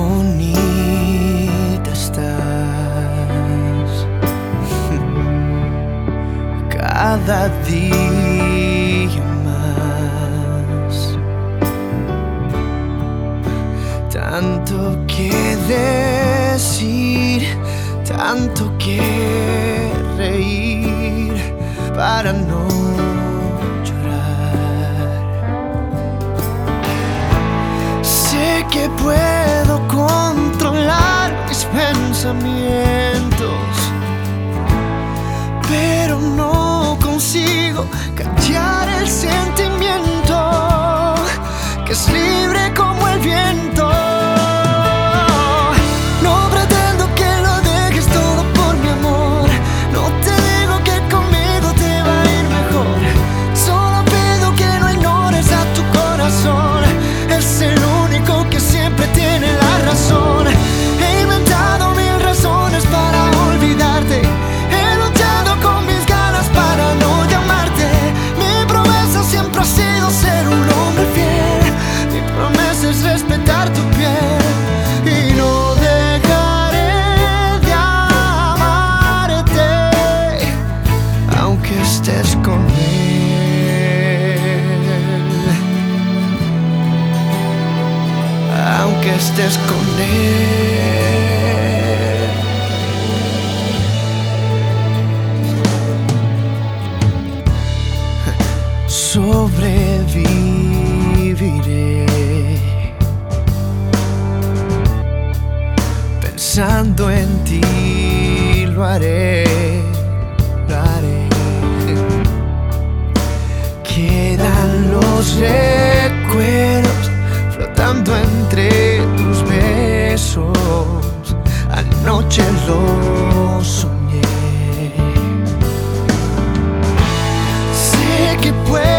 bonita estás. Cada día más. Tanto que decir, tanto que reír para no llorar. Sé que puedo controlar mis pensamientos, pero no consigo callar el sentimiento que es libre como el viento. No pretendo que lo dejes todo por mi amor, no te digo que conmigo te va a ir mejor, solo pido que no ignores a tu corazón, es el único que siempre tiene la razón. He inventado mil razones para olvidarte, he luchado con mis ganas para no llamarte. Mi promesa siempre ha sido ser un hombre fiel, mi promesa es respetar tu piel y no dejaré de amarte, aunque estés con él, aunque estés con él. Sobreviviré pensando en ti, lo haré, lo haré. Quedan los recuerdos flotando entre tus besos, anoche lo soñé. Sé que puedo